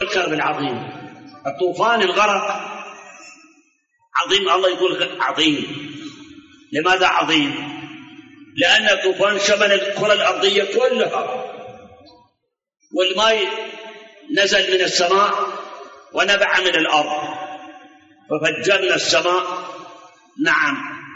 الكرب العظيم. الطوفان الغرق عظيم، الله يقول عظيم. لماذا عظيم؟ لأن الطوفان شمل الكرة الأرضية كلها، والماء نزل من السماء ونبع من الأرض، ففجرنا السماء. نعم،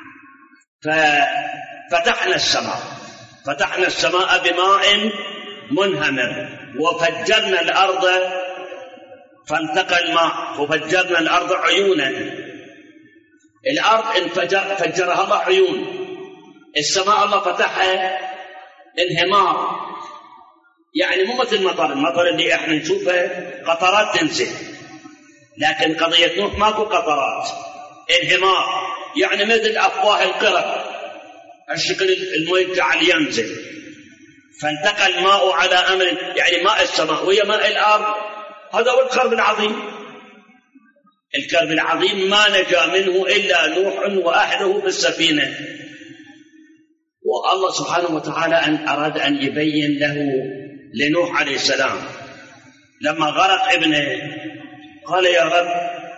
فتحنا السماء بماء منهمر، وفجرنا الأرض فالتقى الماء، ففجرنا الأرض عيونا. الأرض فجرها الله عيون، السماء الله فتحها انهمار. يعني مو مثل المطر اللي احنا نشوفه قطرات تنزل، لكن قضية نوح ماكو قطرات، انهمار. يعني مثل أفواه القرى، الشكل الماء جعل ينزل، فالتقى الماء على أمر، يعني ماء السماء وهي ماء الأرض. هذا هو الكرب العظيم. الكرب العظيم ما نجا منه إلا نوح وأهله في السفينة. والله سبحانه وتعالى أراد أن يبين لنوح عليه السلام لما غرق ابنه، قال يا رب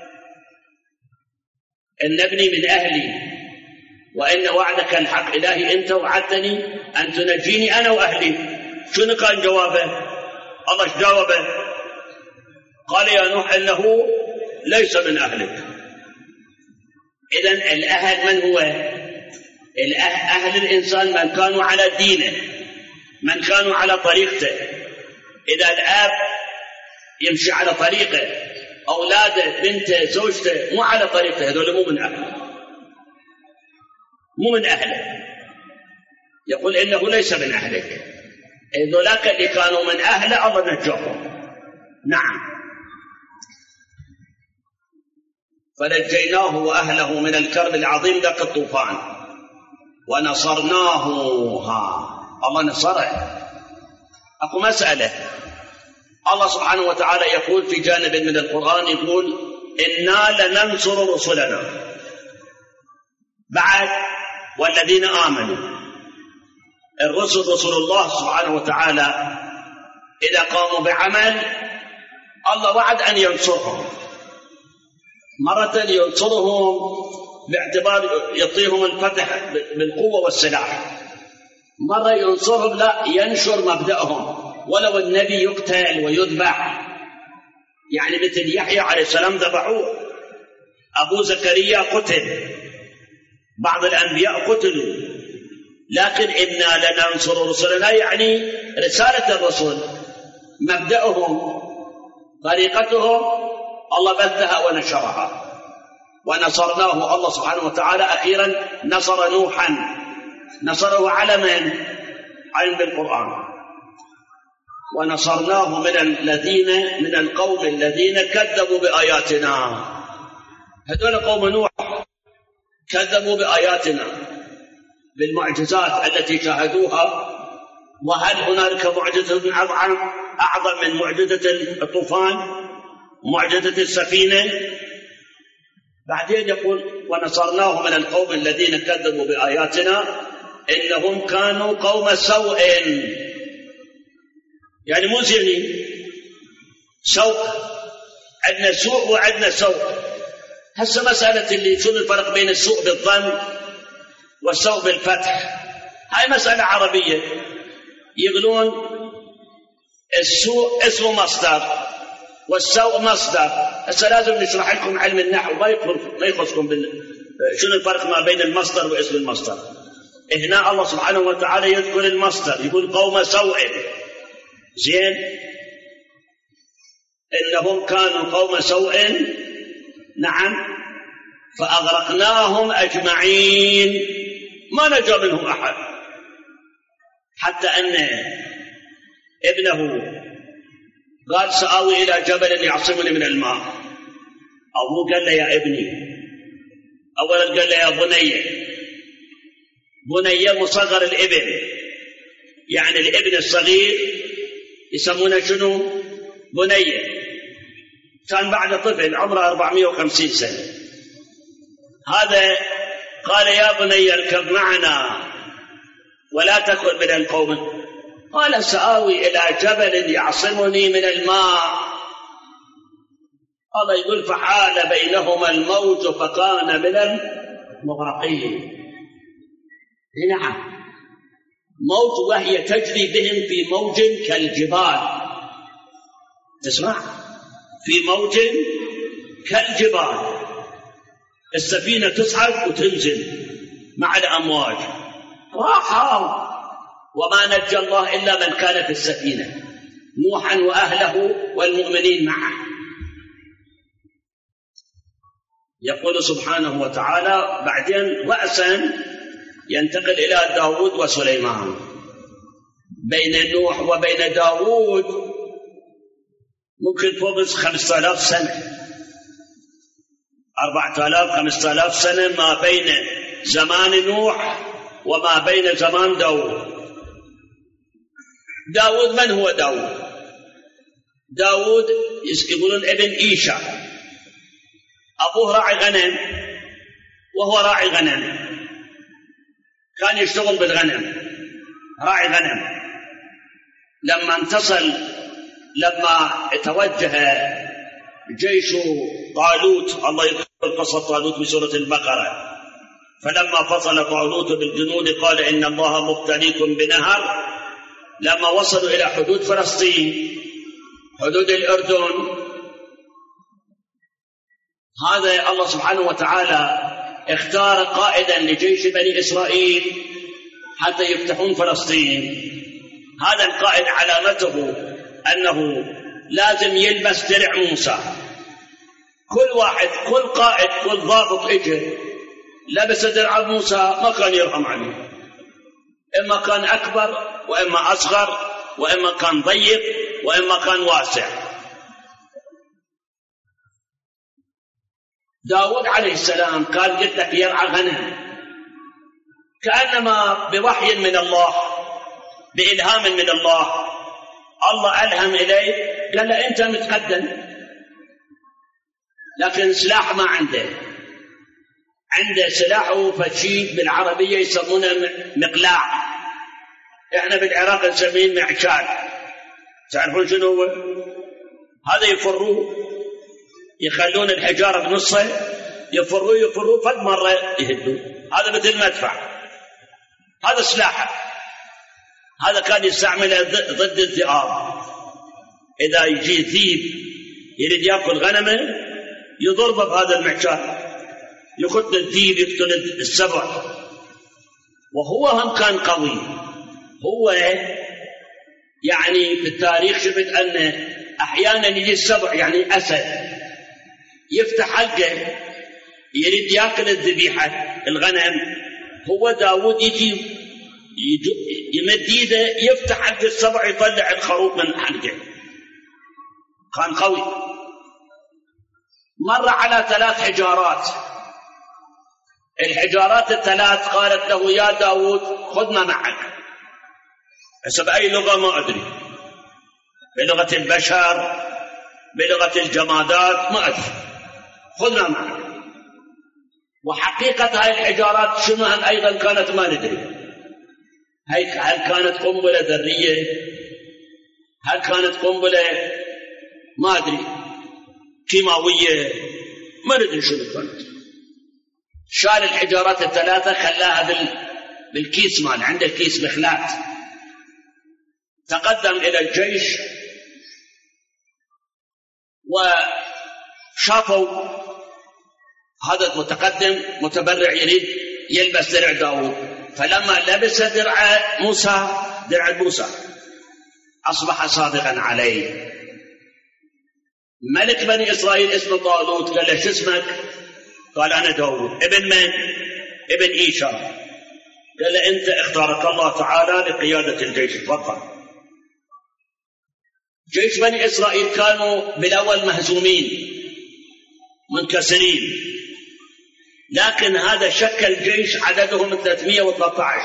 إن ابني من أهلي وإن وعدك الحق. إلهي أنت وعدتني أن تنجيني أنا وأهلي. شنو كان جوابه؟ الله ايش جاوبه؟ قال يا نوح إنه ليس من أهلك. إذن الأهل من هو؟ أهل الإنسان من كانوا على دينه، من كانوا على طريقته. إذا الأب يمشي على طريقه، أولاده بنته زوجته مو على طريقته، هذول مو من أهله، مو من أهله. يقول إنه ليس من أهلك. هذولاك اللي كانوا من أهله الله نجاهم. نعم، فنجيناه وأهله من الكرب العظيم ذاك الطوفان ونصرناه. الله نصره. أكو مسألة، الله سبحانه وتعالى يقول في جانب من القرآن، يقول إنا لننصر رسلنا بعد والذين آمنوا. الرسل رسل الله سبحانه وتعالى إذا قاموا بعمل الله وعد أن ينصرهم. مرة ينصرهم باعتبار يعطيهم الفتح بالقوة والسلاح، مرة ينصرهم لا ينشر مبدأهم ولو النبي يقتل ويذبح. يعني مثل يحيى عليه السلام ذبحوه، أبو زكريا قتل، بعض الأنبياء قتلوا، لكن إنا لننصر رسلنا يعني رسالة الرسل، مبدأهم طريقتهم الله بثها ونشرها. ونصرناه الله سبحانه وتعالى أخيرا نصر نوحا، نصره على من؟ علم بالقرآن. ونصرناه من القوم الذين كذبوا بآياتنا. هذول قوم نوح كذبوا بآياتنا بالمعجزات التي شاهدوها. وهل هنالك معجزة أعظم من معجزة الطوفان، معجزة السفينة؟ بعدين يقول ونصرناه من القوم الذين كذبوا بآياتنا إنهم كانوا قوم سوء. يعني مو زينين، سوء. عندنا سوء وعندنا سوء. هسه مسألة اللي شو الفرق بين السوء بالظن والسوء بالفتح، هاي مسألة عربية. يقولون السوء اسمه مصدر والسوء مصدر. هسه لازم نشرح لكم علم النحو، ما يخصكم شنو الفرق ما بين المصدر واسم المصدر. هنا الله سبحانه وتعالى يذكر المصدر، يقول قوم سوء. زين، إنهم كانوا قوم سوء. نعم، فأغرقناهم أجمعين، ما نجا منهم أحد. حتى أن ابنه قال سآوي إلى جبل يعصمني من الماء. أبوه قال له يا ابني، أولا قال له يا بني مصغر الابن، يعني الابن الصغير يسمونه شنو؟ بني. كان بعد طفل عمره 450 سنة. هذا قال يا بني اركب معنا ولا تكن من القوم. قال سآوي إلى جبل يعصمني من الماء. الله يقول فحال بينهما الموج فكان من المغرقين. نعم، موج وهي تجري بهم في موج كالجبال. تسمع؟ في موج كالجبال، السفينة تصعد وتنزل مع الأمواج. راحوا وما نجى الله إلا من كان في السفينة، نوحا وأهله والمؤمنين معه. يقول سبحانه وتعالى بعدين رأسا ينتقل إلى داود وسليمان. بين نوح وبين داود ممكن فوق 5000 سنة، 4000 5000 سنة ما بين زمان نوح وما بين زمان داود. داود من هو داود؟ داود يقولون ابن إيشا، أبوه راعي غنم وهو راعي غنم، كان يشتغل بالغنم، راعي غنم. لما توجه جيش طالوت، الله يذكر قصة طالوت بسورة البقرة، فلما فصل طالوت بالجنود قال إن الله مبتليكم بنهر. لما وصلوا إلى حدود فلسطين، حدود الأردن، هذا الله سبحانه وتعالى اختار قائدا لجيش بني إسرائيل حتى يفتحون فلسطين. هذا القائد علامته أنه لازم يلبس درع موسى. كل واحد، كل قائد، كل ضابط اجى لبس درع موسى ما كان يرحم عليه، إما كان أكبر وإما أصغر، وإما كان ضيق وإما كان واسع. داود عليه السلام كان قلت لك يرعى غنم، كأنما بوحي من الله، بإلهام من الله، الله ألهم إليه قال له أنت متقدم، لكن سلاح ما عنده. عنده سلاحه فشيء بالعربية يسمونه مقلاع، احنا بالعراق نسميه معشال. تعرفون شنو هو؟ هذا يفروه، يخلون الحجارة بنصه، يفروه فد مرة يهدوه. هذا مثل مدفع، هذا سلاح. هذا كان يستعمله ضد الذئاب. إذا يجي ذيب يريد يأكل غنمه يضربه بهذا المعشال، يقتل الذيب، يقتل السبع. وهو هم كان قوي. هو يعني في التاريخ شفت أن أحيانا يجي السبع، يعني أسد، يفتح حلقه يريد يأكل الذبيحة الغنم. هو داود يجي يمد يده يفتح حلق السبع يطلع الخروف من حلقه. كان قوي. مر على 3 حجارات. الحجارات ال3 قالت له يا داود خذنا معك. حسب أي لغة ما أدري، بلغة البشر، بلغة الجمادات ما أدري، خذنا معك. وحقيقة هاي الحجارات شنو هم أيضا كانت ما ندري. هل كانت قنبلة ذرية؟ هل كانت قنبلة ما أدري كيماوية؟ ما ندري شنو كانت. شال الحجارات ال3 خلاها بالكيس مال، عنده كيس مخلات. تقدم إلى الجيش وشافوا هذا المتقدم متبرع يريد يلبس درع داود، فلما لبس درع موسى أصبح صادقا عليه. ملك بني إسرائيل اسمه طالوت قال له شو اسمك؟ قال أنا داود. ابن من؟ ابن إيشا. قال له أنت اختارك الله تعالى لقيادة الجيش، تفضل. جيش بني إسرائيل كانوا بالأول مهزومين منكسرين، لكن هذا شكل جيش عددهم 313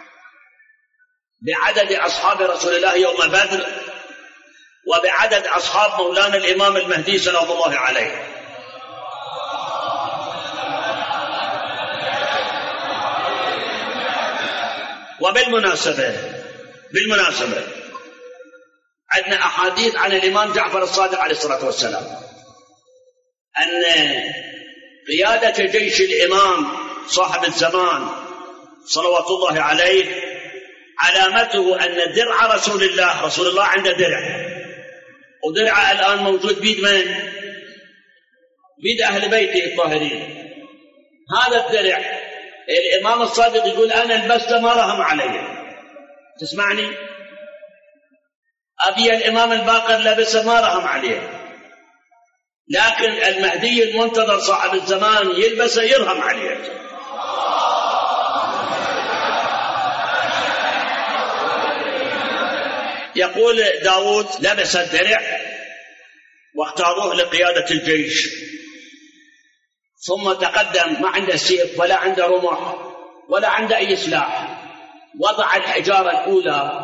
بعدد أصحاب رسول الله يوم بدر، وبعدد أصحاب مولانا الإمام المهدي سلام الله عليه. وبالمناسبة عندنا أحاديث عن الإمام جعفر الصادق عليه الصلاة والسلام. أن قيادة جيش الإمام صاحب الزمان صلوات الله عليه علامته أن درع رسول الله عنده درع، ودرعه الآن موجود بيد من؟ بيد أهل بيته الطاهرين. هذا الدرع الإمام الصادق يقول أنا البسته ما رهم علي. تسمعني؟ أبي الإمام الباقر لبسه ما رهم عليه، لكن المهدي المنتظر صاحب الزمان يلبسه يرهم عليه. يقول داود لبس الدرع واختاروه لقيادة الجيش، ثم تقدم، ما عنده سيف ولا عنده رمح ولا عنده أي سلاح، وضع الحجارة الأولى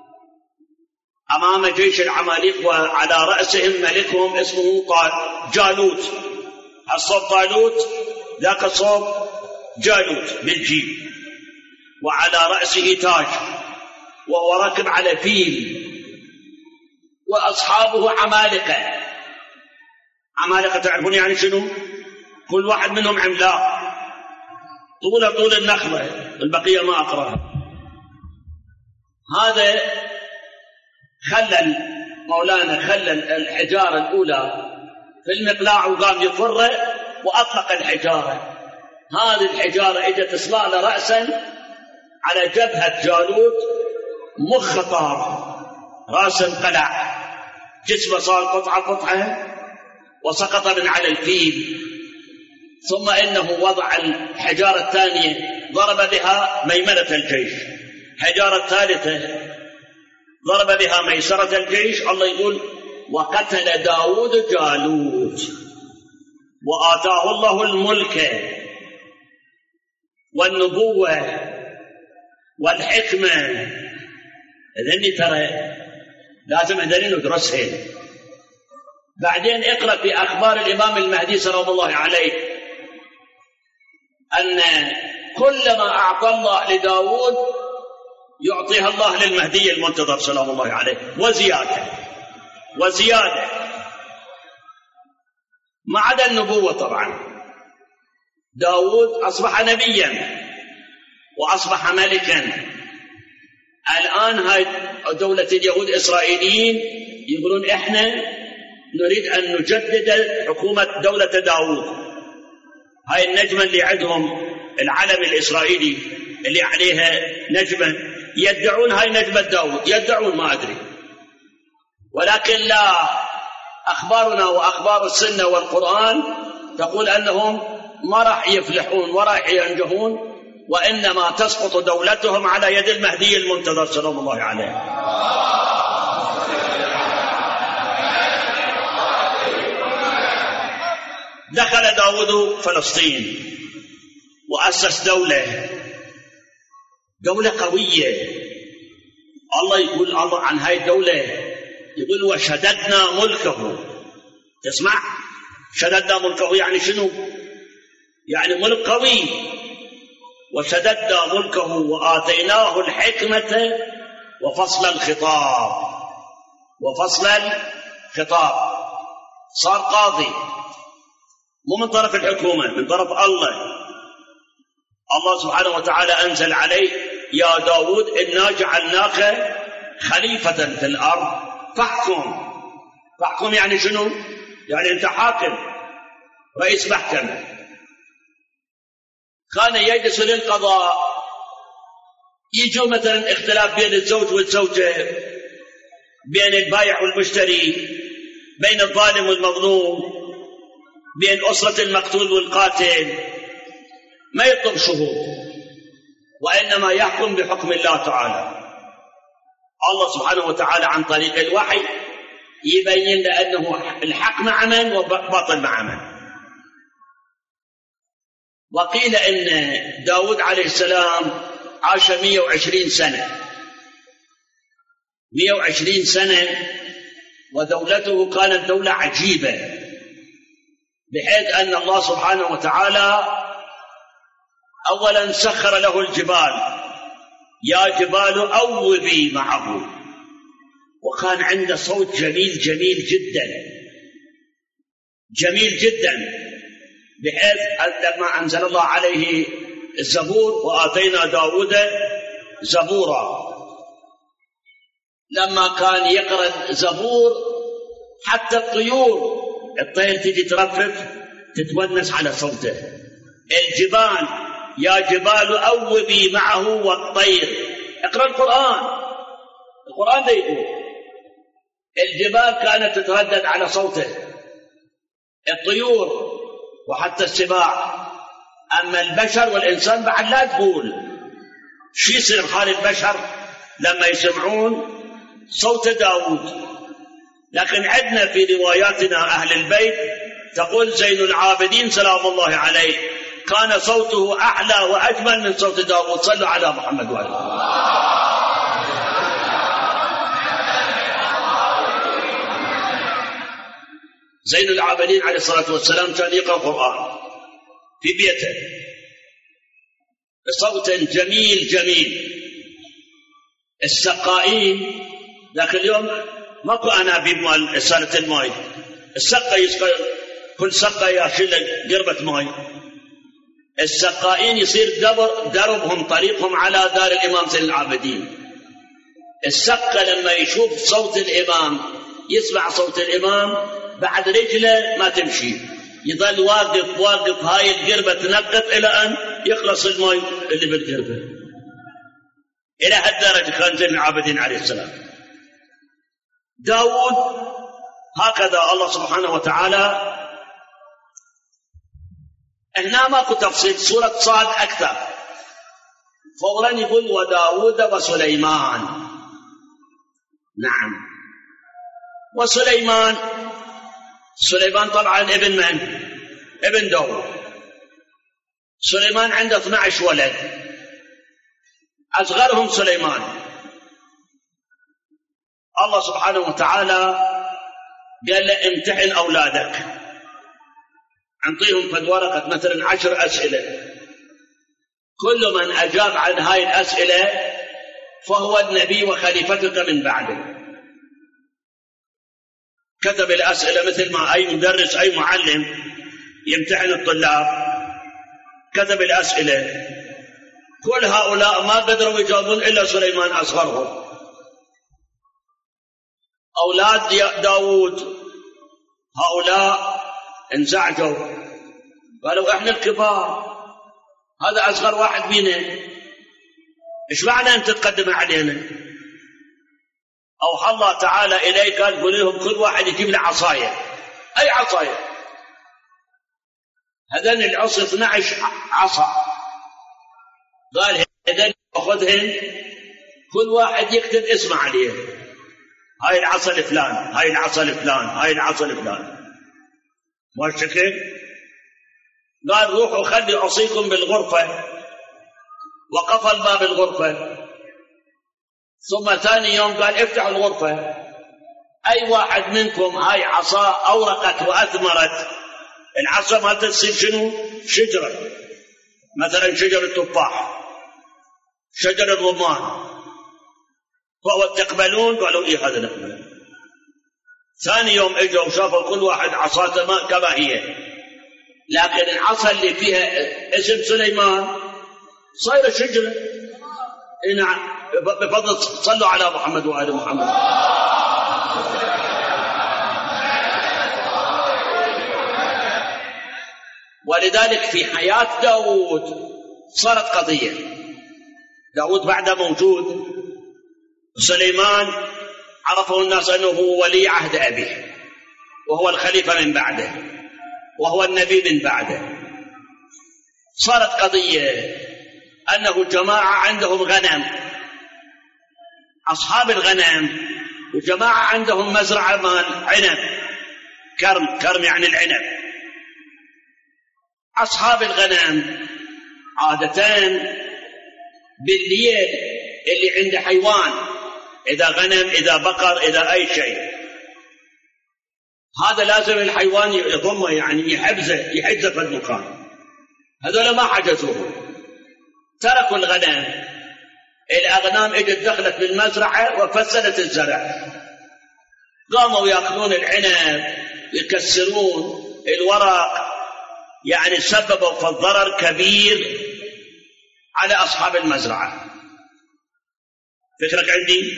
أمام جيش العماليق، وعلى رأسهم ملكهم اسمه جالوت. الصوب طالوت، ذاك الصوب جالوت بالجيم، وعلى رأسه تاج، وهو راكب على فيل، وأصحابه عمالقة تعرفون يعني شنو؟ كل واحد منهم عملاق طول النخلة، البقية ما أقراها. هذا خلى الحجارة الأولى في المقلاع وقام يفر وأطلق الحجارة. هذه الحجارة اجت تصلال رأسا على جبهة جالوت، مخ طار، رأس انقلع، جسمه صار قطعة وسقط من على الفيل. ثم إنه وضع الحجارة الثانية ضرب بها ميمنة الجيش، الحجارة الثالثة ضرب بها ميسرة الجيش. الله يقول وقتل داود جالوت وآتاه الله الملك والنبوة والحكمة. إذن ترى لازم هذين ندرسهن. بعدين اقرأ في أخبار الإمام المهدي صلى الله عليه أن كل ما أعطى الله لداود يعطيها الله للمهدي المنتظر سلام الله عليه، وزيادة ما عدا النبوة. طبعا داود أصبح نبيا وأصبح ملكا. الآن هاي دولة اليهود إسرائيليين يقولون إحنا نريد أن نجدد حكومة دولة داود. هاي النجمة اللي عندهم العلم الإسرائيلي اللي عليها نجمة، يدعون هاي نجمة داود، يدعون ما أدري، ولكن لا، أخبارنا وأخبار السنة والقرآن تقول أنهم ما راح يفلحون وراح ينجحون، وإنما تسقط دولتهم على يد المهدي المنتظر سلام الله عليه. دخل داود فلسطين وأسس دولة قوية. الله يقول عن هاي الدولة، يقول وشددنا ملكه. تسمع؟ شددنا ملكه يعني شنو؟ يعني ملك قوي. وشددنا ملكه وآتيناه الحكمة وفصل الخطاب. صار قاضي، مو من طرف الحكومة، من طرف الله سبحانه وتعالى أنزل عليه يا داود إنا جعلناك خليفة في الأرض فاحكم يعني شنو؟ يعني أنت حاكم، رئيس محكمة. كان يجلس للقضاء، يجوا مثلا اختلاف بين الزوج والزوجة، بين البائع والمشتري، بين الظالم والمظلوم، بين أسرة المقتول والقاتل، ما يطلب شهود، وإنما يحكم بحكم الله تعالى. الله سبحانه وتعالى عن طريق الوحي يبين لأنه الحق مع من وباطل مع من. وقيل إن داود عليه السلام عاش 120 سنة، ودولته كانت دولة عجيبة، بحيث أن الله سبحانه وتعالى أولا سخر له الجبال، يا جبال أوبي معه، وكان عنده صوت جميل جدا. جميل جدا، بحيث لما أنزل الله عليه الزبور وآتينا داود زبورا، لما كان يقرأ زبور حتى الطير تجي ترفرف تتونس على صوته. الجبال يا جبال أوبي معه والطير، اقرأ القرآن ده يقول الجبال كانت تتردد على صوته، الطيور وحتى السباع. أما البشر والإنسان بعد لا تقول شو يصير حال البشر لما يسمعون صوت داود. لكن عندنا في رواياتنا أهل البيت تقول زين العابدين سلام الله عليه كان صوته أعلى وأجمل من صوت داود. صلوا على محمد وعليه. زين العابدين عليه الصلاة والسلام كان يقرأ القرآن في بيته بصوت جميل جميل. السقائين ذاك اليوم ماكو أنابيب مال سالة الماء، السقة يسقى كل سقة ياشيل قربة ماء. السقائين يصير دربهم طريقهم على دار الإمام زين العابدين. السقة لما يشوف صوت الإمام يسمع صوت الإمام بعد رجله ما تمشي، يظل واقف هاي القربة تنقط إلى أن يخلص الماء اللي بالقربة. إلى هالدرجة كان زين العابدين عليه السلام. داود هكذا الله سبحانه وتعالى. هنا ماكو تفصيل، سورة صاد أكثر، فورا يقول وداود وسليمان. نعم، وسليمان طبعا ابن من؟ ابن داود. سليمان عنده 12 ولد، أصغرهم سليمان. الله سبحانه وتعالى قال له امتحن أولادك، أعطيهم فد ورقة مثلا 10 أسئلة، كل من أجاب عن هاي الأسئلة فهو النبي وخليفتك من بعده. كتب الأسئلة مثل ما أي مدرس أي معلم يمتحن الطلاب، كتب الأسئلة. كل هؤلاء ما قدروا يجاوبون إلا سليمان أصغرهم. أولاد داود هؤلاء انزعجوا، قالوا إحنا الكبار، هذا أصغر واحد بينا، إيش معنى أنت تقدم علينا؟ أوحى الله تعالى إليك قال قل لهم كل واحد يجيب له عصاية. أي عصاية؟ هذين العصا 12 عصا، قال هذين أخذهن كل واحد يكتب اسمه عليه، هاي العصا الفلان، هاي العصا الفلان، هاي العصا الفلان. والشكل قال روحوا خلي عصيكم بالغرفة، وقفل باب الغرفة. ثم ثاني يوم قال افتحوا الغرفة، أي واحد منكم هاي عصا أورقت وأثمرت، العصا ما تصير شنو؟ شجرة، مثلا شجر التفاح، شجر الرمان، فهو تقبلون؟ قالوا إيه هذا نقبل. ثاني يوم اجوا وشافوا كل واحد عصاته كما هي، لكن العصا اللي فيها اسم سليمان صايرة شجرة. نعم، بفضل صلوا على محمد وآل محمد. ولذلك في حياة داود صارت قضية. داود بعد موجود، سليمان عرفه الناس أنه هو ولي عهد أبيه، وهو الخليفة من بعده، وهو النبي من بعده. صارت قضية أنه جماعة عندهم غنم، أصحاب الغنم، وجماعة عندهم مزرعة مال عنب، كرم يعني العنب. أصحاب الغنم عادة بالليل اللي عنده حيوان، إذا غنم إذا بقر إذا أي شيء، هذا لازم الحيوان يضمه، يعني يحجزه في المكان. هذول ما حجزوه، تركوا الغنم. الأغنام اجت دخلت بالمزرعة وفسدت الزرع، قاموا يأخذون العنب يكسرون الورق يعني سببوا في الضرر كبير على أصحاب المزرعة. فكرك عندي؟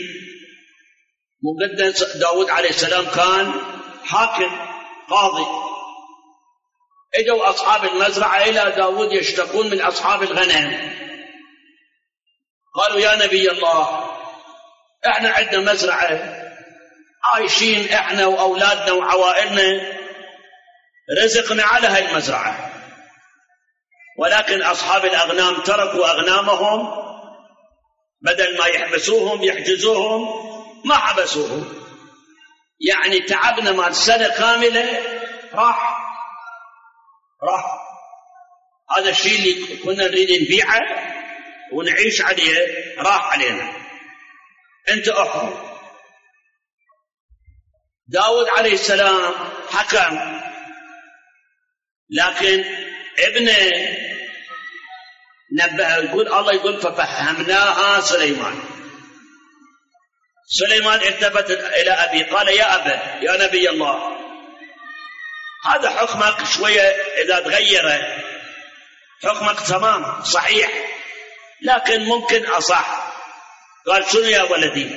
مقدس داود عليه السلام كان حاكم قاضي، اجوا أصحاب المزرعة إلى داود يشتكون من أصحاب الغنم، قالوا يا نبي الله احنا عندنا مزرعة عايشين احنا وأولادنا وعوائلنا، رزقنا على هاي المزرعة، ولكن أصحاب الأغنام تركوا أغنامهم، بدل ما يحبسوهم يحجزوهم ما حبسوهم، يعني تعبنا مال سنة كاملة راح. هذا الشيء اللي كنا نريد نبيعه ونعيش عليه راح علينا، انت احكم. داود عليه السلام حكم، لكن ابنه نبه، يقول الله يقول ففهمناها سليمان. سليمان التفت إلى أبي قال يا أبا يا نبي الله هذا حكمك شوية إذا تغيره، حكمك تمام صحيح لكن ممكن أصح. قال شنو يا ولدي؟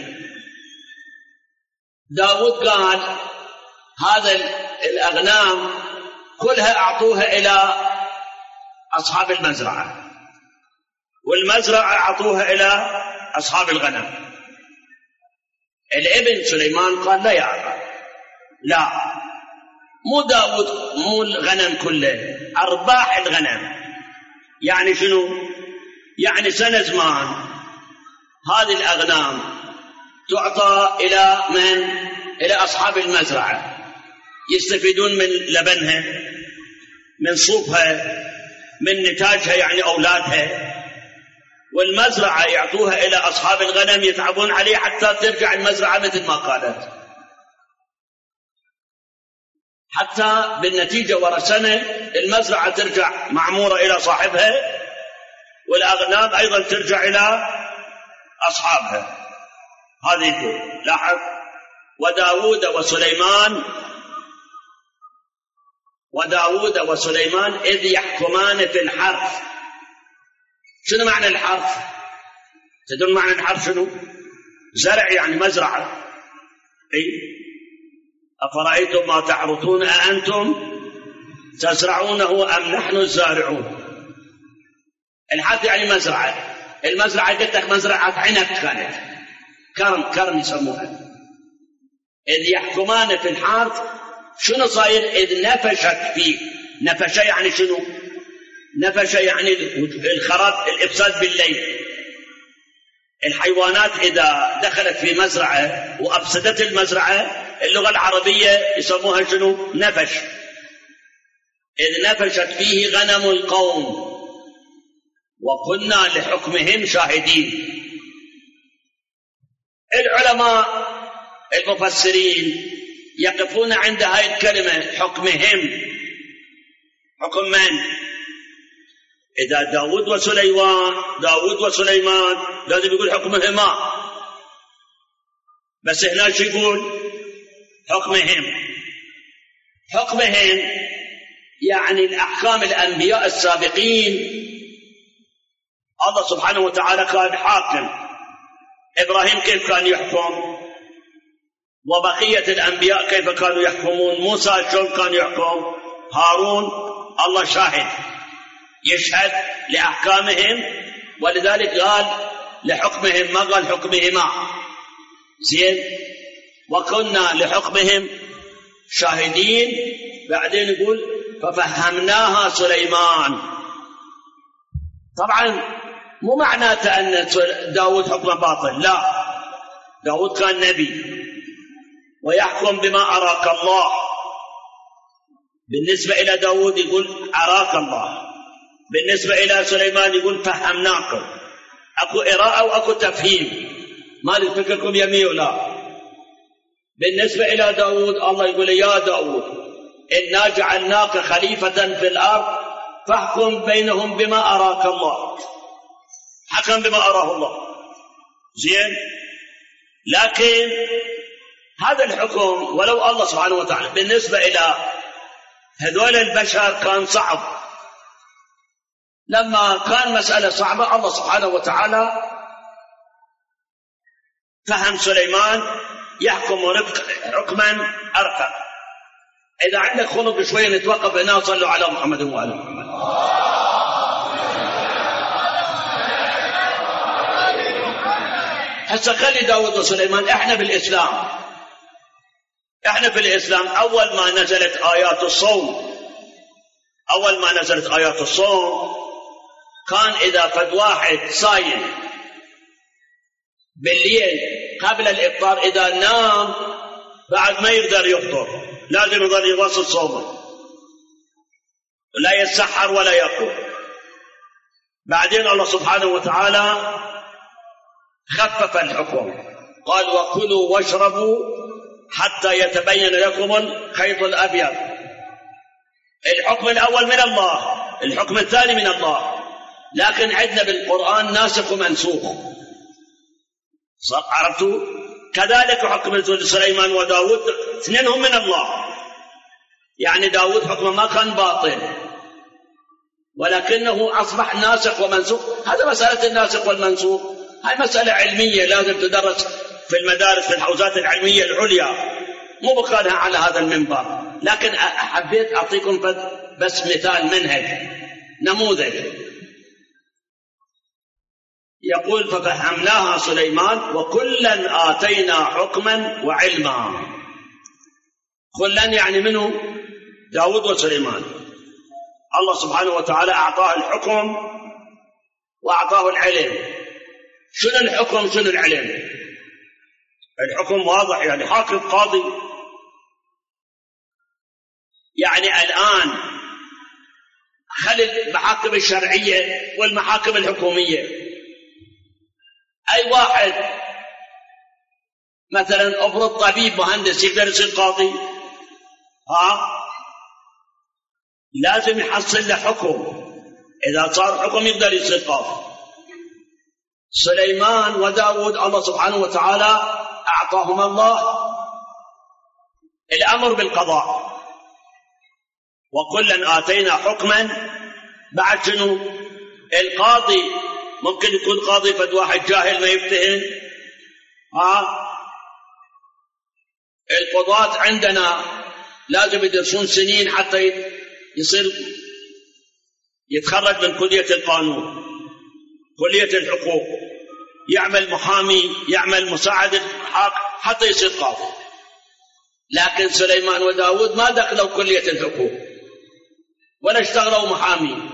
داود قال هذا الأغنام كلها أعطوها إلى أصحاب المزرعة، والمزرعة أعطوها إلى أصحاب الغنم. الابن سليمان قال لا يا أبا، لا، مو داود، مو الغنم كله، أرباح الغنم. يعني شنو؟ يعني سنة زمان هذه الأغنام تعطى إلى من؟ إلى أصحاب المزرعة، يستفيدون من لبنها، من صوفها، من نتاجها يعني أولادها، والمزرعة يعطوها إلى أصحاب الغنم يتعبون عليه حتى ترجع المزرعة مثل ما قالت، حتى بالنتيجة ورا سنة المزرعة ترجع معمورة إلى صاحبها، والأغنام أيضا ترجع إلى أصحابها. هذه يقول لاحظ وداود وسليمان إذ يحكمان في الحرث. شنو معنى الحرث؟ تدرون معنى الحرث شنو؟ زرع يعني مزرعة. أفرأيتم ما تحرثون أأنتم تزرعونه أم نحن الزارعون؟ الحرث يعني مزرعة. المزرعة قلت لك مزرعة عنب كانت، كرم يسموها. إذ يحكمان في الحرث شنو صاير؟ إذ نفشت فيه. نفش يعني شنو؟ نفش يعني الخراب، الإفساد بالليل. الحيوانات إذا دخلت في مزرعة وأفسدت المزرعة اللغة العربية يسموها شنو؟ نفش. إذ نفشت فيه غنم القوم وكنا لحكمهم شاهدين. العلماء المفسرين يقفون عند هاي الكلمة حكمهم. حكم من؟ إذا داود وسليمان لازم يقول حكمهما، بس هنا شو يقول؟ حكمهم يعني الأحكام الأنبياء السابقين. الله سبحانه وتعالى كان حاكم، إبراهيم كيف كان يحكم، وبقية الأنبياء كيف كانوا يحكمون، موسى شلون كان يحكم، هارون الله شاهد يشهد لأحكامهم، ولذلك قال لحكمهم ما قال حكمهما. زين، وكنا لحكمهم شاهدين. بعدين يقول ففهمناها سليمان. طبعا مو معناته أن داود حكم باطل، لا، داود كان نبي ويحكم بما أراك الله. بالنسبة إلى داود يقول أراك الله، بالنسبة إلى سليمان يقول فهمناكم. أكو إراءة وأكو تفهيم، ما لفكركم يمين ولا. بالنسبة إلى داود الله يقول يا داود إنا جعلناك خليفة في الأرض فاحكم بينهم بما أراك الله. حكم بما أراه الله. زين، لكن هذا الحكم ولو الله سبحانه وتعالى بالنسبة إلى هذول البشر كان صعب. لما كان مسألة صعبة الله سبحانه وتعالى فهم سليمان يحكم حكما أرقى. إذا عندك خلق شوية نتوقف هنا وصلوا على محمد وآل محمد. هسه خلي داود وسليمان. احنا في الإسلام أول ما نزلت آيات الصوم كان إذا فد واحد صايم بالليل قبل الإفطار إذا نام بعد ما يقدر يفطر، لازم يظل يواصل صومه ولا يتسحر ولا يأكل. بعدين الله سبحانه وتعالى خفف الحكم، قال وكلوا واشربوا حتى يتبين لكم الخيط الأبيض. الحكم الأول من الله، الحكم الثاني من الله، لكن عندنا بالقرآن ناسخ ومنسوخ. عرفتوا؟ كذلك حكم سليمان وداود اثنينهم من الله. يعني داود حكمه ما كان باطل ولكنه أصبح ناسخ ومنسوخ. هذا مسألة الناسخ والمنسوخ هاي مسألة علمية لازم تدرس في المدارس في الحوزات العلمية العليا، مو بقالها على هذا المنبر، لكن حبيت أعطيكم بس مثال منهج نموذج. يقول ففهمناها سليمان وكلا آتينا حكما وعلما. كلا يعني منه داود وسليمان. الله سبحانه وتعالى أعطاه الحكم وأعطاه العلم. شنو الحكم شنو العلم؟ الحكم واضح، يعني حاكم قاضي. يعني الآن خلي المحاكم الشرعية والمحاكم الحكومية. أي واحد مثلا أفرض طبيب مهندس يقدر يصير قاضي؟ لازم يحصل له حكم، إذا صار حكم يقدر يصير قاضي. سليمان وداود الله سبحانه وتعالى أعطاهما الله الأمر بالقضاء. وكلا آتينا حكما. بعد شنو؟ القاضي ممكن يكون قاضي فد واحد جاهل ما يفتهم. القضاة عندنا لازم يدرسون سنين حتى يصير يتخرج من كلية القانون، كلية الحقوق، يعمل محامي، يعمل مساعد حتى يصير قاضي. لكن سليمان وداود ما دخلوا كلية الحقوق ولا اشتغلوا محامي.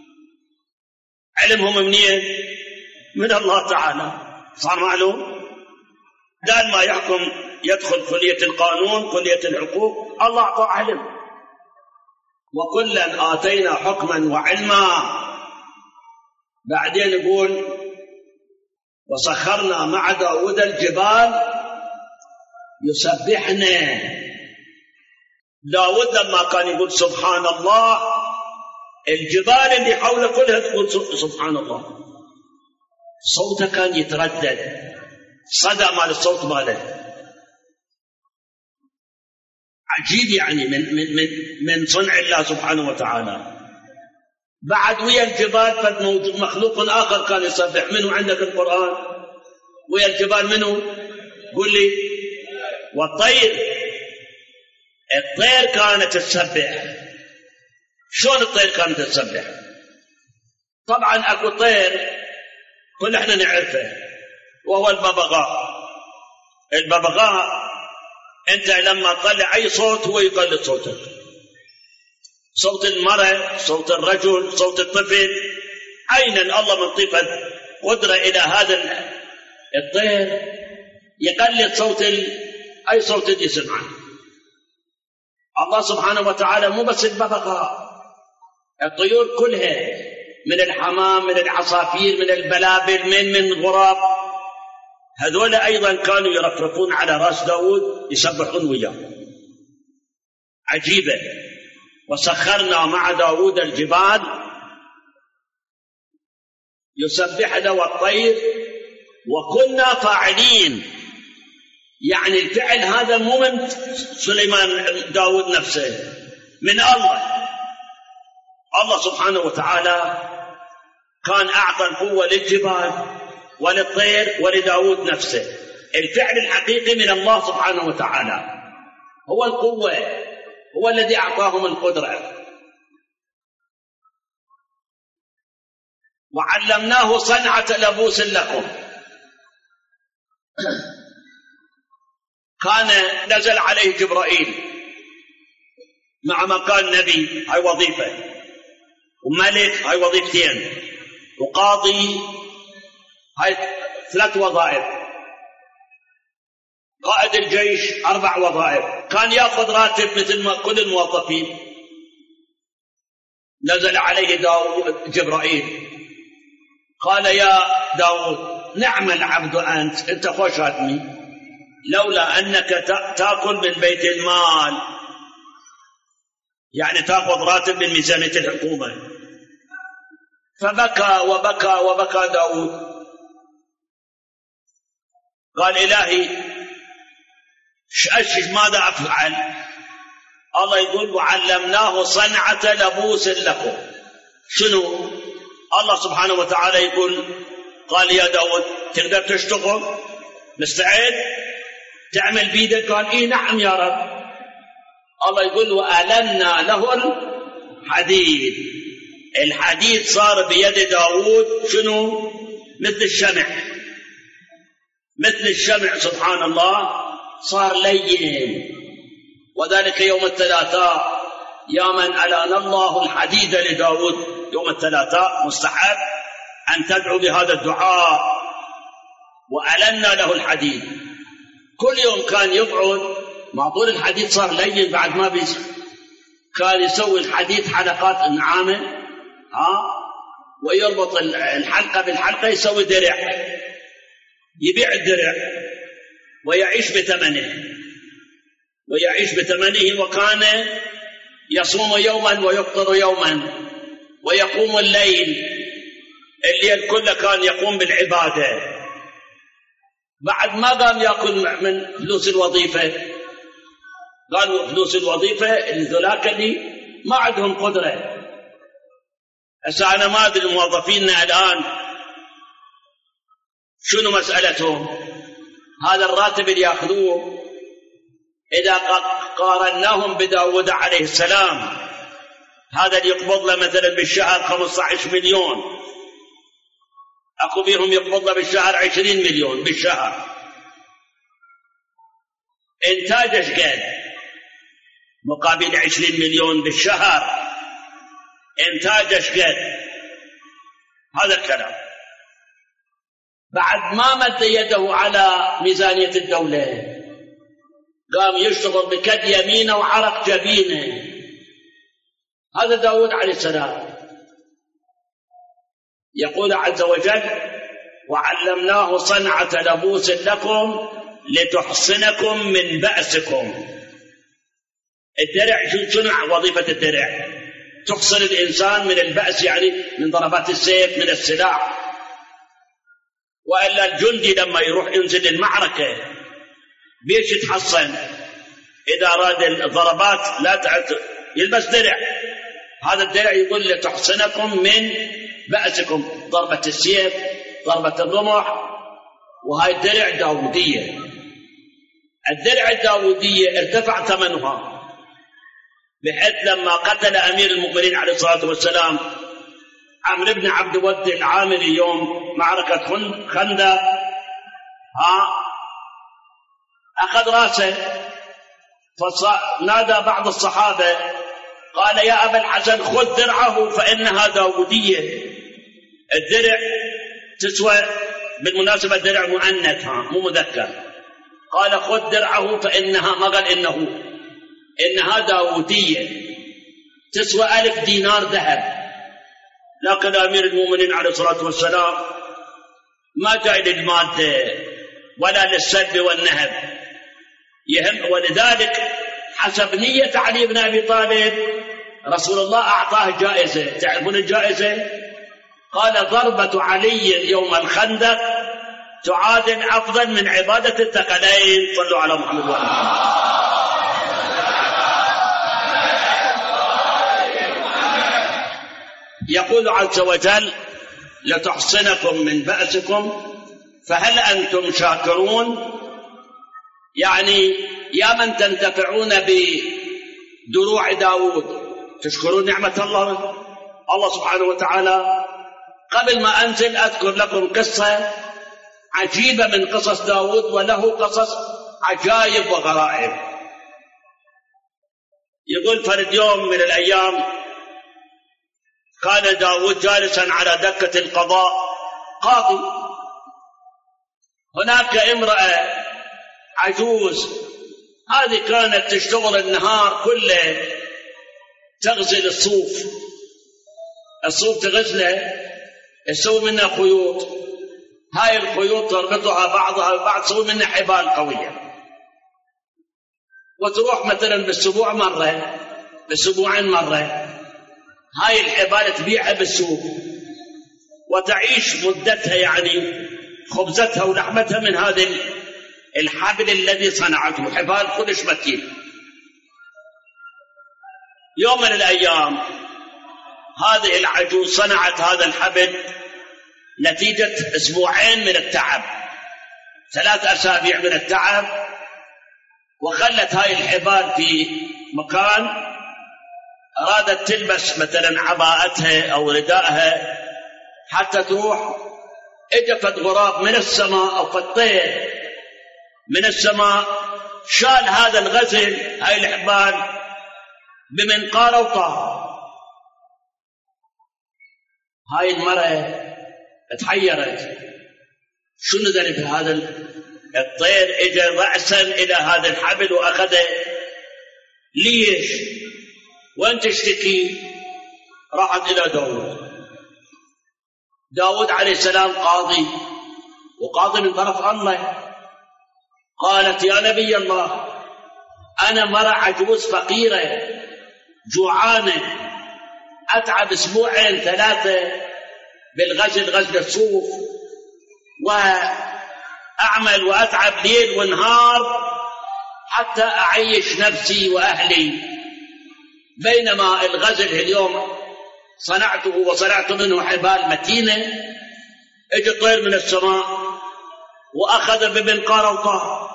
علمهم منين؟ من الله تعالى. صار معلوم؟ دال ما يحكم يدخل كلية القانون كلية الحقوق، الله أعطى علم. وكلا آتينا حكما وعلما. بعدين يقول وسخرنا مع داود الجبال يسبحنا. داود لما كان يقول سبحان الله الجبال اللي حوله كلها تقول سبحان الله. صوته كان يتردد، صدى مال الصوت ماله عجيب، يعني من صنع الله سبحانه وتعالى. بعد ويا الجبال فد مخلوق آخر كان يسبح. منه عندك القرآن؟ ويا الجبال منه؟ قل لي. والطير. الطير كانت تسبح. شلون الطير كانت تسبح؟ طبعا اكو طير كل احنا نعرفه وهو الببغاء. الببغاء انت لما تطلع اي صوت هو يقلد صوتك، صوت المرأة، صوت الرجل، صوت الطفل. عينا الله من طيب قدرة إلى هذا الطير يقلد صوت أي صوت يسمعه. الله سبحانه وتعالى مو بس الببغاء، الطيور كلها، من الحمام، من العصافير، من البلابل، من الغراب، هذول أيضا كانوا يرفرفون على رأس داود يسبحون وياه. عجيبة. وسخرنا مع داود الجبال يسبحن والطير وكنا فاعلين. يعني الفعل هذا مو من سليمان داود نفسه، من الله سبحانه وتعالى كان أعطى القوة للجبال وللطير ولداود نفسه. الفعل الحقيقي من الله سبحانه وتعالى هو القوة، هو الذي أعطاهم القدرة. وعلمناه صنعة لبوس لكم. كان نزل عليه جبرائيل مع ما كان نبي، هاي وظيفة، وملك، هاي وظيفتين، وقاضي، هاي 3 وظائف، قائد الجيش 4 وظائف، كان يأخذ راتب مثل ما كل الموظفين. نزل عليه جبرائيل قال: يا داود، نعم العبد أنت خوش هاتمي، لولا أنك تأكل من بيت المال، يعني تأخذ راتب من ميزانية الحكومة. فبكى وبكى وبكى داود، قال: إلهي ماذا أفعل؟ الله يقول: وعلمناه صنعة لبوس لكم. شنو؟ الله سبحانه وتعالى يقول، قال: يا داود، تقدر تشتغل؟ مستعد تعمل بيدك؟ قال: إيه نعم يا رب. الله يقول: وألنا له الحديد. الحديد صار بيد داود شنو؟ مثل الشمع سبحان الله، صار لين. وذلك يوم الثلاثاء، يا من ألان الله الحديد لداود، يوم الثلاثاء مستحب أن تدعو بهذا الدعاء: وألنا له الحديد. كل يوم كان يقعد مع طول الحديد، صار لين بعد ما بيس، كان يسوي الحديد حلقات نعامة، ويربط الحلقة بالحلقة، يسوي درع، يبيع الدرع ويعيش بثمنه. وكان يصوم يوما ويفطر يوما ويقوم الليل كله كان يقوم بالعبادة. بعد ما قام يأكل من فلوس الوظيفة، قالوا فلوس الوظيفة الذلاك اللي ما عندهم قدرة. هسه أنا ما أدري موظفيننا الآن شنو مسألتهم. هذا الراتب اللي يأخذوه إذا قارناهم بداود عليه السلام، هذا اللي يقبض له مثلا بالشهر 15 مليون، أكو بيهم يقبض له بالشهر 20 مليون بالشهر. إنتاجه قد مقابل 20 مليون بالشهر، إنتاجه قد هذا الكلام. بعد ما مد يده على ميزانية الدولة، قام يشتغل بكد يمينه وعرق جبينه. هذا داود عليه السلام. يقول عز وجل: وعلمناه صنعة لبوس لكم لتحصنكم من بأسكم. الدرع شنو وظيفة الدرع؟ تحصن الإنسان من البأس، يعني من ضربات السيف، من السلاح. وإلا الجندي لما يروح ينزل المعركة بيش يتحصن؟ إذا أراد الضربات لا يلبس درع. هذا الدرع يقول لتحصنكم من بأسكم، ضربة السيف، ضربة الرمح. وهاي الدرع داودية. الدرع الداودية ارتفع ثمنها، بحيث لما قتل أمير المؤمنين عليه الصلاة والسلام عمرو بن عبد ود العامري يوم معركة خندق، أخذ رأسه، فنادى بعض الصحابة قال: يا أبا الحسن، خذ درعه فإنها داودية. الدرع تسوى، بالمناسبة الدرع مؤنث مو مذكر. قال: خذ درعه فإنها، ما قال إنها داودية، تسوى 1000 دينار ذهب. لكن أمير المؤمنين عليه الصلاة والسلام ما جاي للمادة ولا للسب والنهب، يهم. ولذلك حسب نية علي بن أبي طالب رسول الله أعطاه جائزة. تعرفون الجائزة؟ قال: ضربة علي يوم الخندق تعادل أفضل من عبادة الثقلين. صلوا على محمد وآله. يقول عز وجل لتحصنكم من بأسكم فهل أنتم شاكرون؟ يعني يا من تنتفعون بدروع داود تشكرون نعمة الله سبحانه وتعالى. قبل ما أنزل أذكر لكم قصة عجيبة من قصص داود، وله قصص عجائب وغرائب. يقول فرد يوم من الأيام كان داود جالسا على دكة القضاء قاضي. هناك امرأة عجوز، هذه كانت تشتغل النهار كله تغزل الصوف تغزله، تسوي منها خيوط، هاي الخيوط تربطها بعضها البعض، تسوي منها حبال قوية، وتروح مثلا بالاسبوع مرة بالاسبوعين مرة هاي الحبال تبيعها بالسوق، وتعيش مدتها يعني خبزتها ولحمتها من هذا الحبل الذي صنعته، حبال كلش متين. يوم من الأيام هذه العجوز صنعت هذا الحبل نتيجة أسبوعين من التعب، 3 أسابيع من التعب، وخلت هاي الحبال في مكان. أرادت تلبس مثلا عباءتها أو رداءها حتى تروح، اجت غراب من السماء أو فطير من السماء شال هذا الغزل هاي الحبال بمنقار وطار. هاي المرأة تحيرت، شنو ذنب هذا الطير؟ اجى رأسا إلى هذا الحبل وأخذه، ليش؟ وين تشتكي؟ راحت إلى داود عليه السلام قاضي، وقاضي من طرف الله. قالت يا نبي الله أنا مرأة عجوز فقيرة جوعانة، أتعب 2 3 غزل الصوف، وأعمل وأتعب ليل ونهار حتى أعيش نفسي وأهلي، بينما الغزل اليوم صنعته وصنعت منه حبال متينة، اجى طير من السماء وأخذ بمنقار وطار.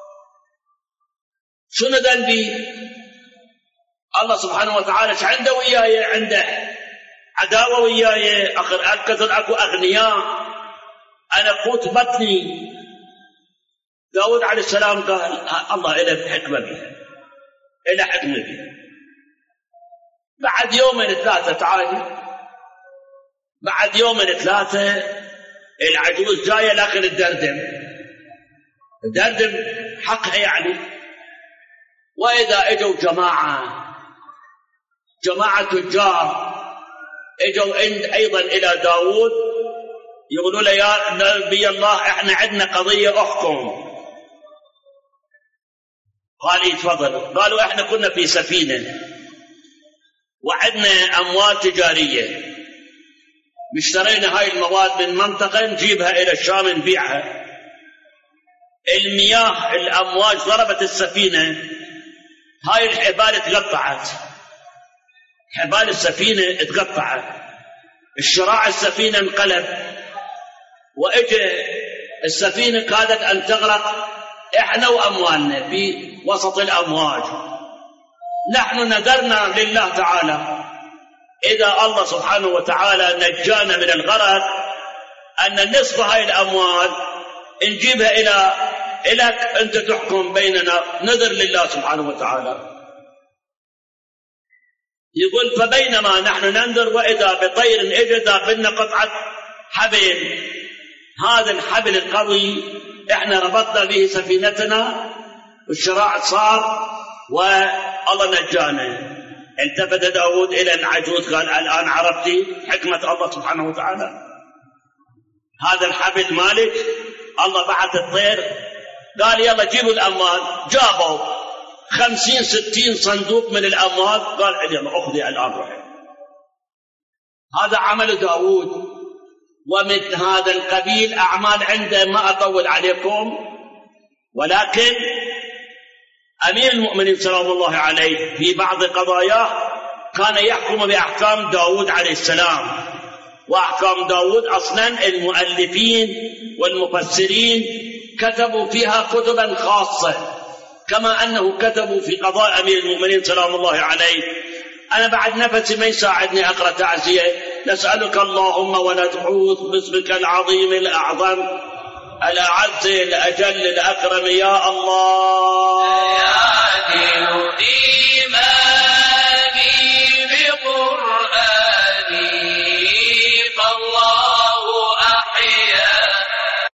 شنو ذنبي؟ الله سبحانه وتعالى ايش عنده وياي؟ عنده عداوة وياي؟ أكو أغنياء، أنا قوت بطني. داود عليه السلام قال الله إله حكمة بها، إله حكمة بها. بعد 2 3 تعالي، بعد 2 3 العجوز جاية لكن الدردم حقها يعني. وإذا اجوا جماعة تجار اجوا أيضا إلى داود يقولوا له يا نبي الله احنا عندنا قضية احكم. قال تفضلوا. قالوا احنا كنا في سفينة وعندنا أموال تجارية، اشترينا هاي المواد من منطقة نجيبها إلى الشام نبيعها. المياه الأمواج ضربت السفينة، هاي الحبال تقطعت، حبال السفينة تقطعت، الشراع السفينة انقلب، وإجى السفينة كادت أن تغرق إحنا وأموالنا في وسط الأمواج. نحن نذرنا لله تعالى إذا الله سبحانه وتعالى نجانا من الغرق أن نصف هاي الأموال نجيبها إليك أنت تحكم بيننا، نذر لله سبحانه وتعالى. يقول فبينما نحن ننذر وإذا بطير إجا داخلنا قطعة حبل، هذا الحبل القوي إحنا ربطنا به سفينتنا والشراع صار والله نجانا. التفت داود إلى العجوز قال الآن عرفتي حكمة الله سبحانه وتعالى؟ هذا الحبل مالك، الله بعث الطير قال يلا جيبوا الأموال. جابوا 50-60 صندوق من الأموال، قال يلا أخذي الآن روحي. هذا عمل داود، ومن هذا القبيل أعمال عنده ما أطول عليكم. ولكن أمير المؤمنين سلام الله عليه في بعض قضاياه كان يحكم بأحكام داود عليه السلام، وأحكام داود أصلا المؤلفين والمفسرين كتبوا فيها كتبا خاصة، كما أنه كتبوا في قضاء أمير المؤمنين سلام الله عليه. أنا بعد نفسي ما يساعدني أقرأ تعزية. نسألك اللهم وندعوك باسمك العظيم الأعظم الأعز الأجل الأكرم يا الله